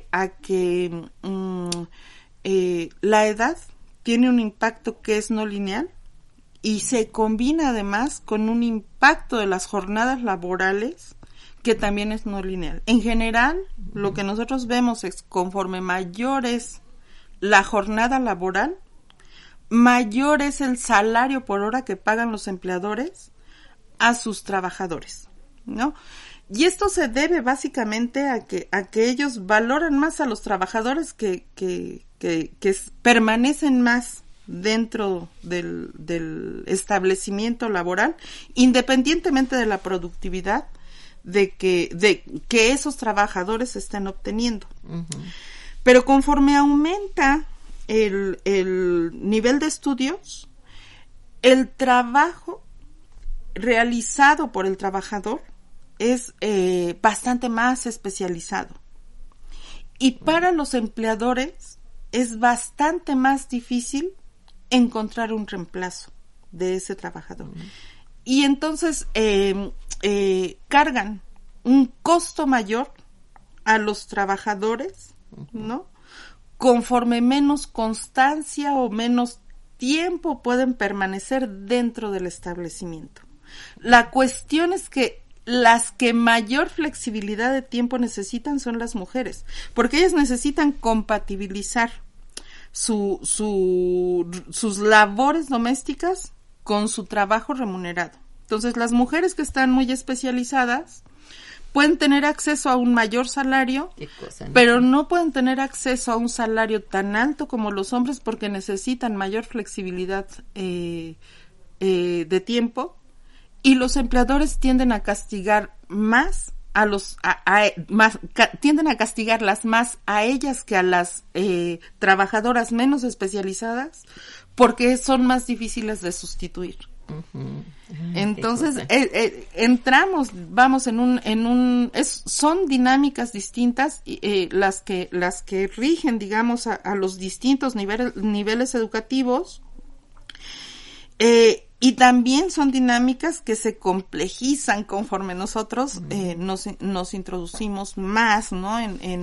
la edad tiene un impacto que es no lineal y se combina además con un impacto de las jornadas laborales que también es no lineal. En general, lo que nosotros vemos es conforme mayor es la jornada laboral, mayor es el salario por hora que pagan los empleadores a sus trabajadores, ¿no? Y esto se debe básicamente a que ellos valoran más a los trabajadores que permanecen más dentro del establecimiento laboral, independientemente de la productividad de que esos trabajadores estén obteniendo. Uh-huh. Pero conforme aumenta el nivel de estudios, el trabajo realizado por el trabajador es bastante más especializado. Y para los empleadores es bastante más difícil encontrar un reemplazo de ese trabajador. Uh-huh. Y entonces cargan un costo mayor a los trabajadores, ¿no? Conforme menos constancia o menos tiempo pueden permanecer dentro del establecimiento. La cuestión es que las que mayor flexibilidad de tiempo necesitan son las mujeres, porque ellas necesitan compatibilizar sus labores domésticas con su trabajo remunerado. Entonces, las mujeres que están muy especializadas pueden tener acceso a un mayor salario, pero no pueden tener acceso a un salario tan alto como los hombres porque necesitan mayor flexibilidad de tiempo, y los empleadores tienden a castigar más tienden a castigarlas más a ellas que a las trabajadoras menos especializadas porque son más difíciles de sustituir. Uh-huh. Entonces vamos son dinámicas distintas las que rigen, digamos, a los distintos niveles educativos, y también son dinámicas que se complejizan conforme nosotros nos introducimos más, ¿no?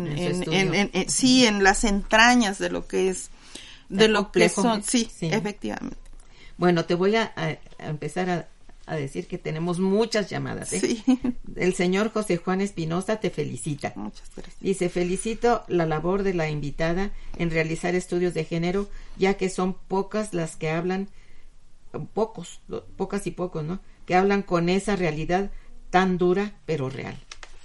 En las entrañas de lo que es, de lo que son, sí, efectivamente. Bueno, te voy a empezar a decir que tenemos muchas llamadas, ¿eh? Sí. El señor José Juan Espinosa te felicita. Muchas gracias. Dice, felicito la labor de la invitada en realizar estudios de género, ya que son pocas las que hablan, pocas y pocos, ¿no? Que hablan con esa realidad tan dura, pero real.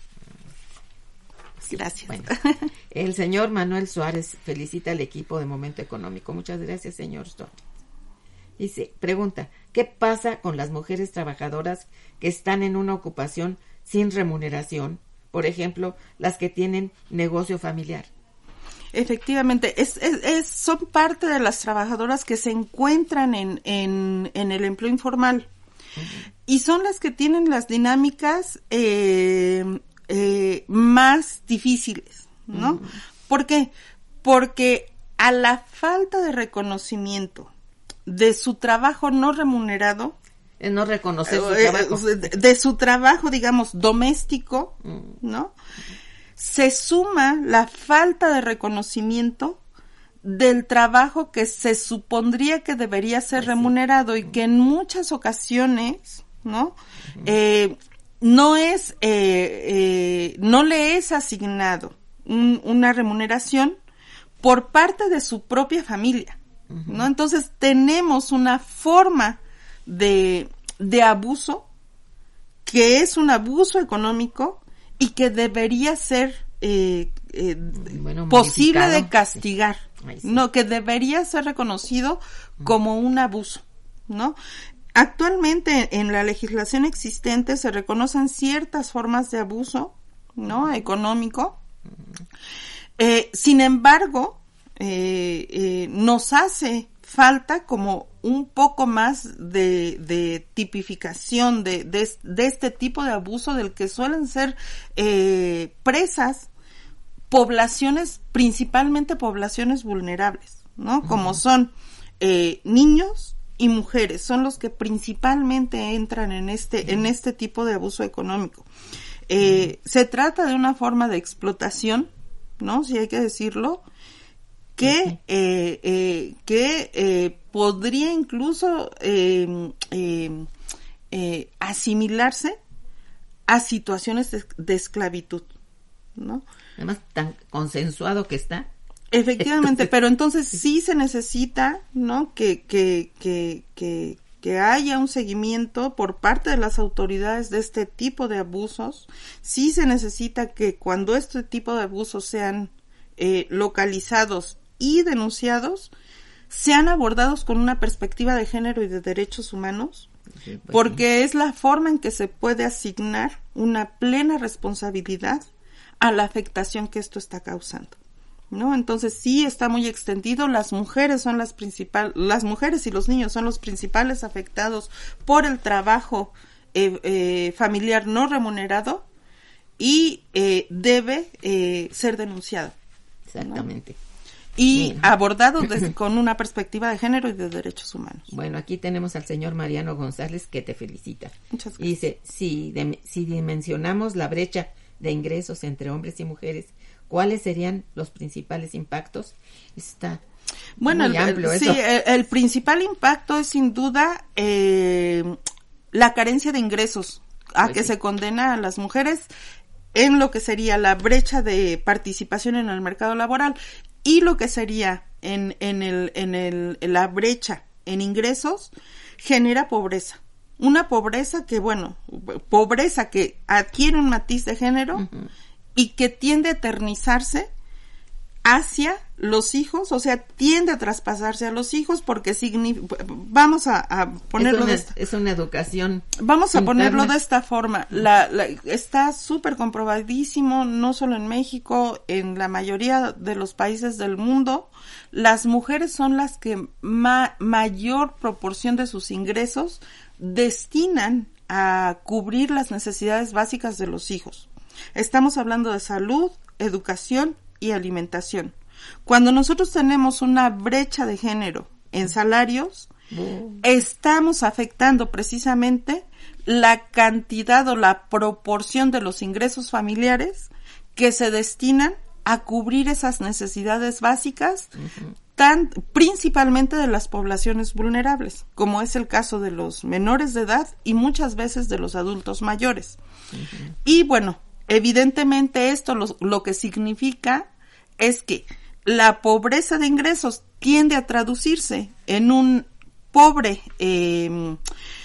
Gracias. Bueno, el señor Manuel Suárez felicita al equipo de Momento Económico. Muchas gracias, señor Suárez. Dice, pregunta, ¿qué pasa con las mujeres trabajadoras que están en una ocupación sin remuneración? Por ejemplo, las que tienen negocio familiar. Efectivamente, son parte de las trabajadoras que se encuentran en el empleo informal. Y son las que tienen las dinámicas más difíciles, ¿no? ¿Por qué? Porque a la falta de reconocimiento de su trabajo no remunerado, no reconocer su trabajo, de su trabajo, digamos, doméstico, ¿no? Se suma la falta de reconocimiento del trabajo que se supondría que debería ser remunerado y que en muchas ocasiones, ¿no? No le es asignado una remuneración por parte de su propia familia, ¿no? Entonces tenemos una forma de abuso que es un abuso económico y que debería ser posible de castigar, sí. No, que debería ser reconocido como un abuso, ¿no? Actualmente en la legislación existente se reconocen ciertas formas de abuso, ¿no? Económico. Sin embargo, nos hace falta como un poco más de tipificación de este tipo de abuso del que suelen ser presas poblaciones, principalmente poblaciones vulnerables, ¿no? Como son niños y mujeres, son los que principalmente entran en este tipo de abuso económico. Se trata de una forma de explotación, ¿no? Si hay que decirlo, que podría incluso asimilarse a situaciones de esclavitud, ¿no? Además, tan consensuado que está. Efectivamente, pero entonces sí se necesita, ¿no? Que haya un seguimiento por parte de las autoridades de este tipo de abusos. Sí se necesita que cuando este tipo de abusos sean localizados y denunciados, sean abordados con una perspectiva de género y de derechos humanos, sí, pues, porque es la forma en que se puede asignar una plena responsabilidad a la afectación que esto está causando, ¿no? Entonces sí está muy extendido, las mujeres y los niños son los principales afectados por el trabajo familiar no remunerado y debe ser denunciado. Exactamente. ¿No? Y abordado con una perspectiva de género y de derechos humanos. Bueno, aquí tenemos al señor Mariano González que te felicita. Muchas gracias. Y dice, si dimensionamos la brecha de ingresos entre hombres y mujeres, ¿cuáles serían los principales impactos? Está muy amplio eso. Sí, el principal impacto es sin duda la carencia de ingresos a que se condena a las mujeres en lo que sería la brecha de participación en el mercado laboral y lo que sería en la brecha en ingresos genera pobreza. Una pobreza que adquiere un matiz de género y que tiende a eternizarse hacia los hijos, o sea, tiende a traspasarse a los hijos porque vamos a ponerlo es una educación. Vamos a ponerlo de esta forma. Está súper comprobadísimo, no solo en México, en la mayoría de los países del mundo, las mujeres son las que mayor proporción de sus ingresos destinan a cubrir las necesidades básicas de los hijos. Estamos hablando de salud, educación y alimentación. Cuando nosotros tenemos una brecha de género en salarios, estamos afectando precisamente la cantidad o la proporción de los ingresos familiares que se destinan a cubrir esas necesidades básicas, principalmente de las poblaciones vulnerables, como es el caso de los menores de edad y muchas veces de los adultos mayores. Y bueno, evidentemente esto lo que significa es que la pobreza de ingresos tiende a traducirse en un pobre, en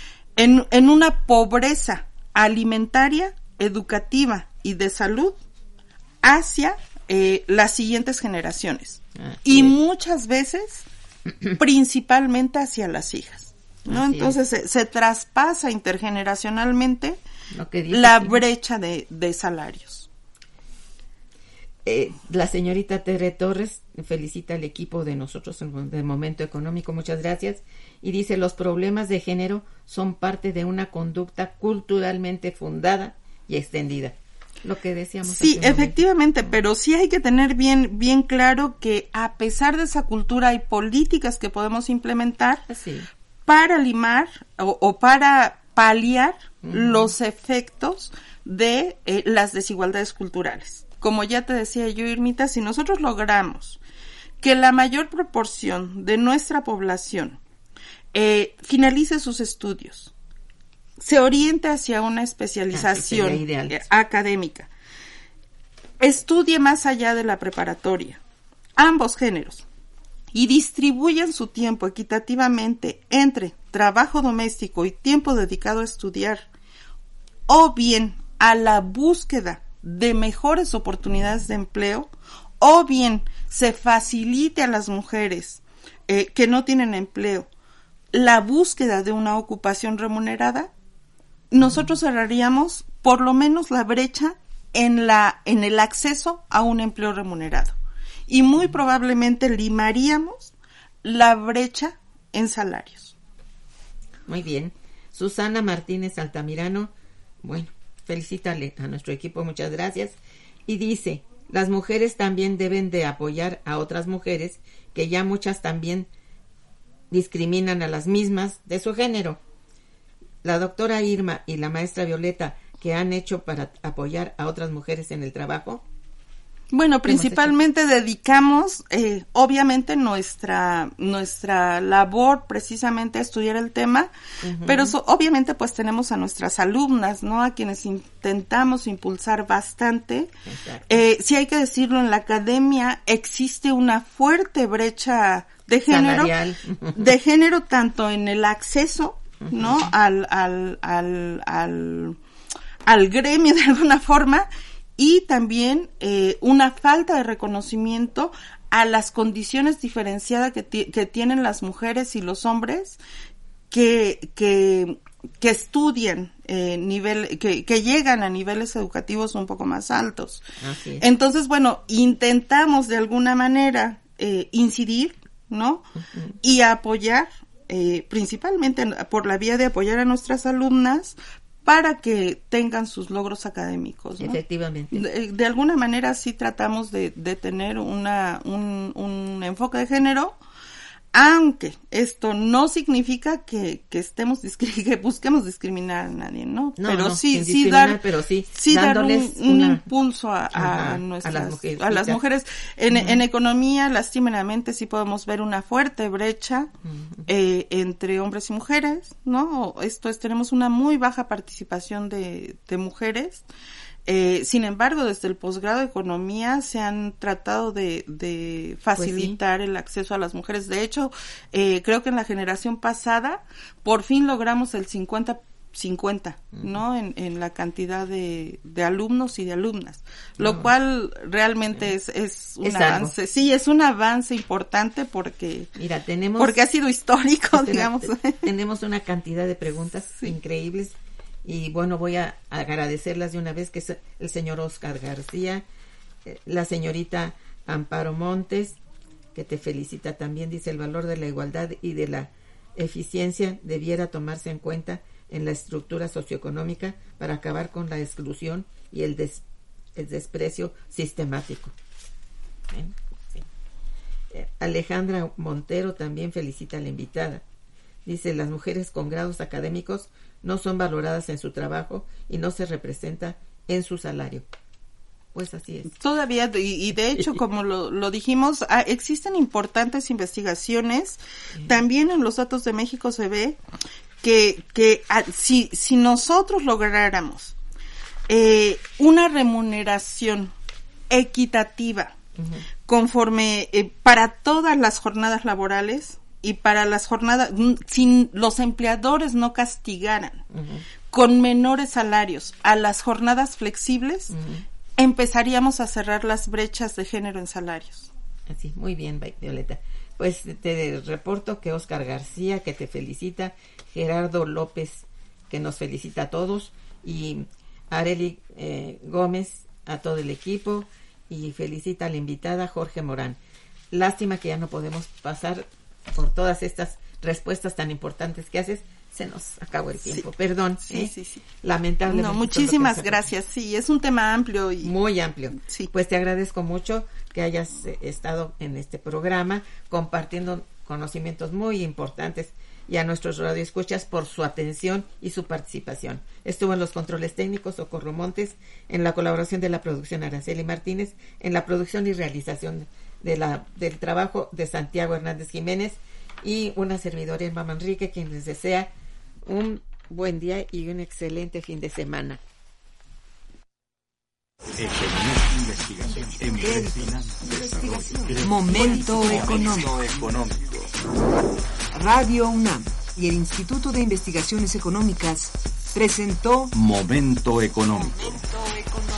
una pobreza alimentaria, educativa y de salud hacia las siguientes generaciones. Y muchas veces, principalmente hacia las hijas, ¿no? Entonces se traspasa intergeneracionalmente la brecha de salarios. La señorita Tere Torres felicita al equipo de nosotros de Momento Económico, muchas gracias, y dice: los problemas de género son parte de una conducta culturalmente fundada y extendida. Lo que decíamos. Sí, efectivamente, pero sí hay que tener bien claro que a pesar de esa cultura hay políticas que podemos implementar para limar o para paliar los efectos de las desigualdades culturales. Como ya te decía yo, Irmita, si nosotros logramos que la mayor proporción de nuestra población finalice sus estudios, se oriente hacia una especialización académica, estudie más allá de la preparatoria, ambos géneros, y distribuyan su tiempo equitativamente entre trabajo doméstico y tiempo dedicado a estudiar, o bien a la búsqueda de mejores oportunidades de empleo, o bien se facilite a las mujeres que no tienen empleo la búsqueda de una ocupación remunerada, nosotros cerraríamos por lo menos la brecha en el acceso a un empleo remunerado, y muy probablemente limaríamos la brecha en salarios. Muy bien. Susana Martínez Altamirano, bueno, felicítale a nuestro equipo, muchas gracias, y dice: las mujeres también deben de apoyar a otras mujeres, que ya muchas también discriminan a las mismas de su género. La doctora Irma y la maestra Violeta, ¿qué han hecho para apoyar a otras mujeres en el trabajo? Bueno, principalmente dedicamos, obviamente, nuestra labor precisamente a estudiar el tema, pero obviamente pues tenemos a nuestras alumnas, ¿no? A quienes intentamos impulsar bastante. Sí hay que decirlo, en la academia existe una fuerte brecha de género, salarial. De género tanto en el acceso, ¿no? Al gremio de alguna forma, y también una falta de reconocimiento a las condiciones diferenciadas que tienen las mujeres y los hombres que estudian que llegan a niveles educativos un poco más altos. Entonces, bueno, intentamos de alguna manera incidir, ¿no? Y apoyar, principalmente por la vía de apoyar a nuestras alumnas para que tengan sus logros académicos, ¿no? Efectivamente. De alguna manera sí tratamos de tener un enfoque de género, aunque esto no significa que busquemos discriminar a nadie, ¿no? Pero sí dar un impulso a las mujeres. En economía, lastimeramente, sí podemos ver una fuerte brecha entre hombres y mujeres, ¿no? Esto es, tenemos una muy baja participación de mujeres. Sin embargo, desde el posgrado de economía se han tratado de facilitar el acceso a las mujeres. De hecho, creo que en la generación pasada por fin logramos el 50-50, ¿no? En la cantidad de alumnos y de alumnas, lo cual realmente es un avance. Algo. Sí, es un avance importante porque ha sido histórico, digamos. Tenemos una cantidad de preguntas increíbles. Y bueno, voy a agradecerlas de una vez, que es el señor Oscar García, la señorita Amparo Montes, que te felicita también, dice: el valor de la igualdad y de la eficiencia debiera tomarse en cuenta en la estructura socioeconómica para acabar con la exclusión y el desprecio sistemático. Sí. Alejandra Montero también felicita a la invitada. Dice: las mujeres con grados académicos no son valoradas en su trabajo y no se representa en su salario. Pues así es. Todavía, y de hecho, como lo dijimos, existen importantes investigaciones. También en los datos de México se ve que si nosotros lográramos una remuneración equitativa conforme para todas las jornadas laborales, y para las jornadas, si los empleadores no castigaran con menores salarios a las jornadas flexibles, empezaríamos a cerrar las brechas de género en salarios. Así, muy bien, Violeta. Pues te reporto que Oscar García, que te felicita, Gerardo López, que nos felicita a todos, y Areli Gómez, a todo el equipo, y felicita a la invitada Jorge Morán. Lástima que ya no podemos pasar por todas estas respuestas tan importantes que haces. Se nos acabó el tiempo, Sí. perdón. Sí. Lamentablemente. No, muchísimas gracias. Sí, es un tema amplio y Muy amplio. Sí. Pues te agradezco mucho que hayas estado en este programa compartiendo conocimientos muy importantes, y a nuestros radioescuchas por su atención y su participación. Estuvo en los controles técnicos Socorro Montes, en la colaboración de la producción Araceli Martínez, en la producción y realización del trabajo de Santiago Hernández Jiménez, y una servidora, Irma Manrique, quien les desea un buen día y un excelente fin de semana. Momento económico. Radio UNAM y el Instituto de Investigaciones Económicas presentó Momento económico.